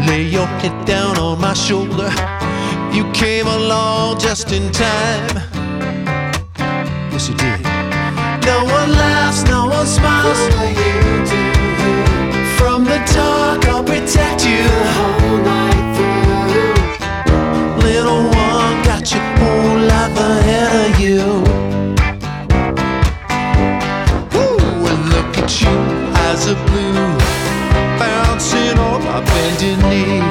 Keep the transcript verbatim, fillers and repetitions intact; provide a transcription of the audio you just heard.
lay your head down on my shoulder. You came along just in time. Yes, you did. No one laughs, no one smiles like you do. From the dark, I'll protect you the whole night through. Little one, got your whole life ahead of you. Woo! And look at you, eyes of blue, bouncing on my bending knee.